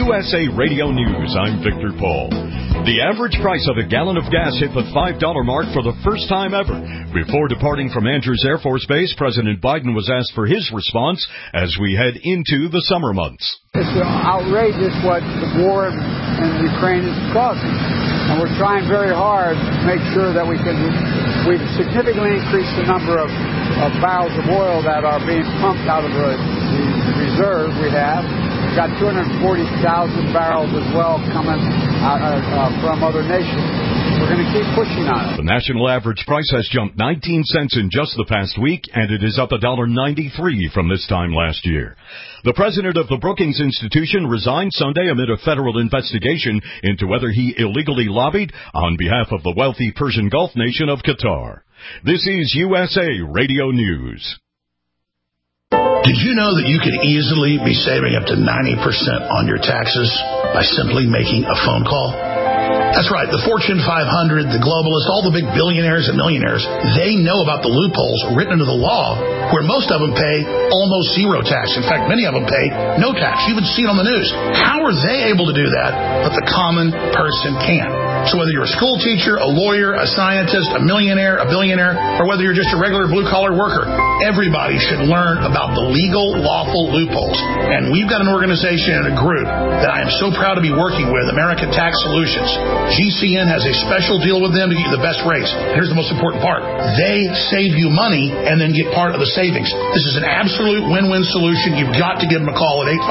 USA Radio News, I'm Victor Paul. The average price of a gallon of gas hit the $5 mark for the first time ever. Before departing from Andrews Air Force Base, President Biden was asked for his response as we head into the summer months. It's outrageous what the war in Ukraine is causing. And we're trying very hard to make sure that we've significantly increased the number of barrels of oil that are being pumped out of the reserve we have. We've got 240,000 barrels as well coming out from other nations. We're going to keep pushing on it. The national average price has jumped 19 cents in just the past week, and it is up $1.93 from this time last year. The president of the Brookings Institution resigned Sunday amid a federal investigation into whether he illegally lobbied on behalf of the wealthy Persian Gulf nation of Qatar. This is USA Radio News. Did you know that you could easily be saving up to 90% on your taxes by simply making a phone call? That's right. The Fortune 500, the globalists, all the big billionaires and millionaires, they know about the loopholes written into the law where most of them pay almost zero tax. In fact, many of them pay no tax. You even see it on the news. How are they able to do that, but the common person can't? So whether you're a school teacher, a lawyer, a scientist, a millionaire, a billionaire, or whether you're just a regular blue-collar worker, everybody should learn about the legal, lawful loopholes. And we've got an organization and a group that I am so proud to be working with, American Tax Solutions. GCN has a special deal with them to get you the best rates. Here's the most important part. They save you money and then get part of the savings. This is an absolute win-win solution. You've got to give them a call at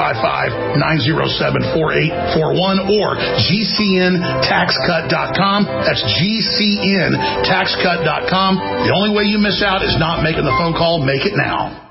855-907-4841 or GCNTaxCut.com. That's GCNTaxCut.com. The only way you miss out is not making the phone call. Make it now.